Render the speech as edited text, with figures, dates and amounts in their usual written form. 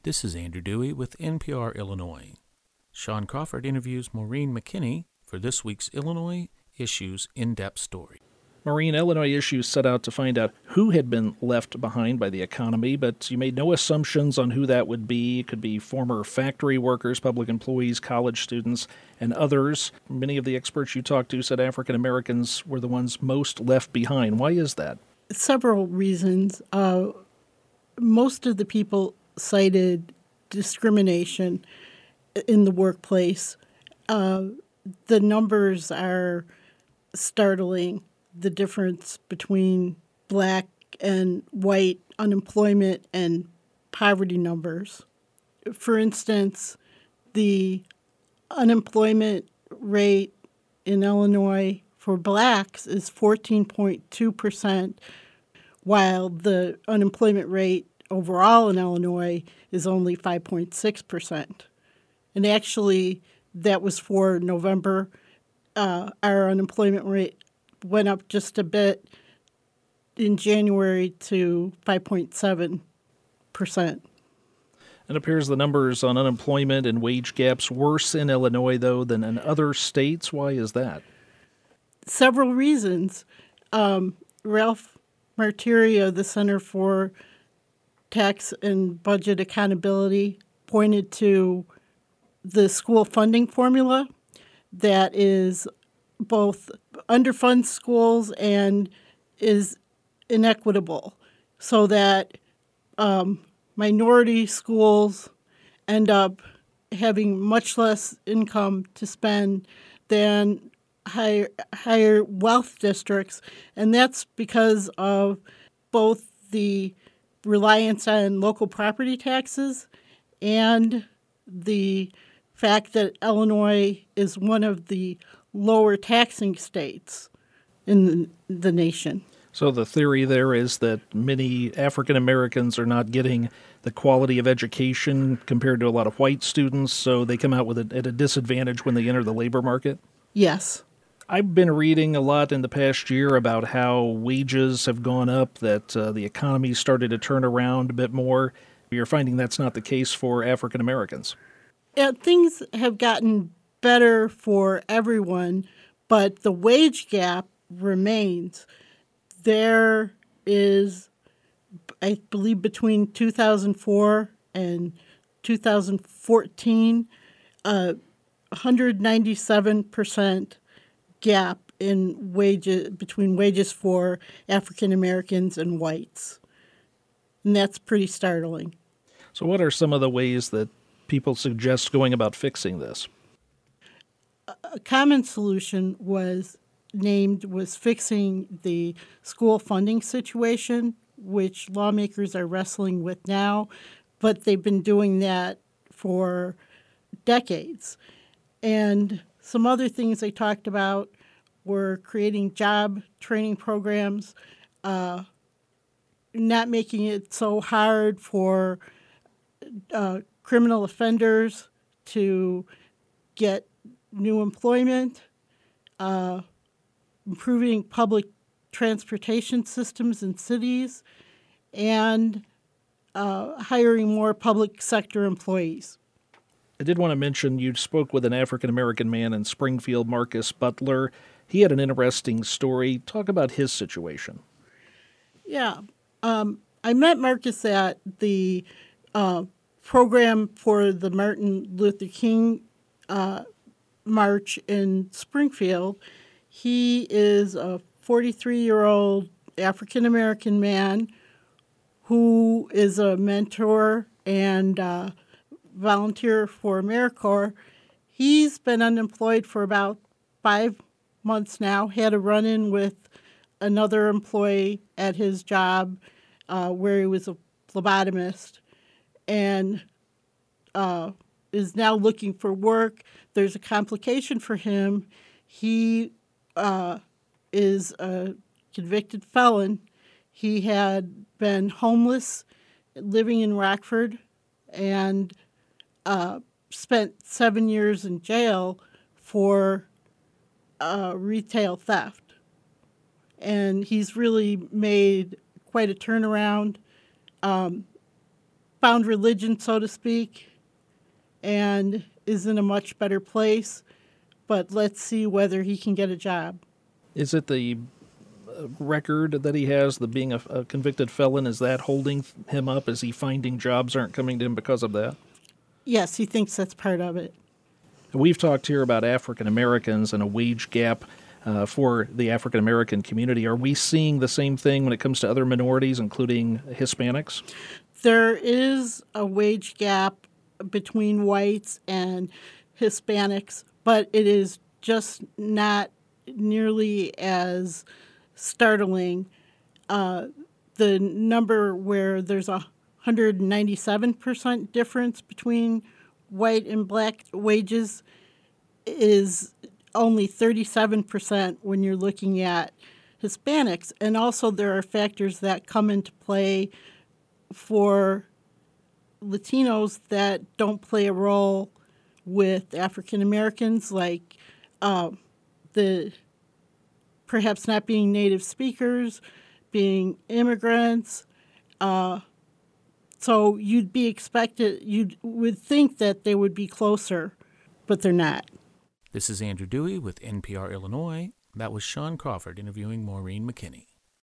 This is Andrew Dewey with NPR Illinois. Sean Crawford interviews Maureen McKinney for this week's Illinois Issues In-Depth story. Maureen, Illinois Issues set out to find out who had been left behind by the economy, but you made no assumptions on who that would be. It could be former factory workers, public employees, college students, and others. Many of the experts you talked to said African Americans were the ones most left behind. Why is that? Several reasons. Most of the people cited discrimination in the workplace. The numbers are startling. The difference between black and white unemployment and poverty numbers. For instance, the unemployment rate in Illinois for blacks is 14.2%, while the unemployment rate overall in Illinois is only 5.6%. And actually, that was for November. Our unemployment rate went up just a bit in January to 5.7%. It appears the numbers on unemployment and wage gaps worse in Illinois, though, than in other states. Why is that? Several reasons. Ralph Martirio, the Center for Tax and Budget Accountability, pointed to the school funding formula that is both underfunds schools and is inequitable, so that minority schools end up having much less income to spend than higher wealth districts, and that's because of both the reliance on local property taxes and the fact that Illinois is one of the lower taxing states in the nation. So the theory there is that many African Americans are not getting the quality of education compared to a lot of white students, so they come out with at a disadvantage when they enter the labor market? Yes. I've been reading a lot in the past year about how wages have gone up, that the economy started to turn around a bit more. You're finding that's not the case for African Americans. Yeah, things have gotten better for everyone, but the wage gap remains. There is, I believe, between 2004 and 2014, 197% gap in wages between wages for African Americans and whites. And that's pretty startling. So what are some of the ways that people suggest going about fixing this? A common solution was fixing the school funding situation, which lawmakers are wrestling with now, but they've been doing that for decades. And some other things they talked about were creating job training programs, not making it so hard for criminal offenders to get new employment, improving public transportation systems in cities, and hiring more public sector employees. I did want to mention you spoke with an African-American man in Springfield, Marcus Butler. He had an interesting story. Talk about his situation. Yeah. I met Marcus at the program for the Martin Luther King March in Springfield. He is a 43-year-old African-American man who is a mentor and volunteer for AmeriCorps. He's been unemployed for about 5 months now, had a run-in with another employee at his job where he was a phlebotomist, and is now looking for work. There's a complication for him. He is a convicted felon. He had been homeless, living in Rockford, and spent 7 years in jail for retail theft. And he's really made quite a turnaround. 5 found religion, so to speak, and is in a much better place. But let's see whether he can get a job. Is it the record that he has, the being a convicted felon, is that holding him up? Is he finding jobs aren't coming to him because of that? Yes, he thinks that's part of it. We've talked here about African Americans and a wage gap for the African American community. Are we seeing the same thing when it comes to other minorities, including Hispanics? There is a wage gap between whites and Hispanics, but it is just not nearly as startling. The number where there's a 197% difference between white and black wages is only 37% when you're looking at Hispanics. And also there are factors that come into play for Latinos that don't play a role with African Americans, like the perhaps not being native speakers, being immigrants. So you would think that they would be closer, but they're not. This is Andrew Dewey with NPR Illinois. That was Sean Crawford interviewing Maureen McKinney.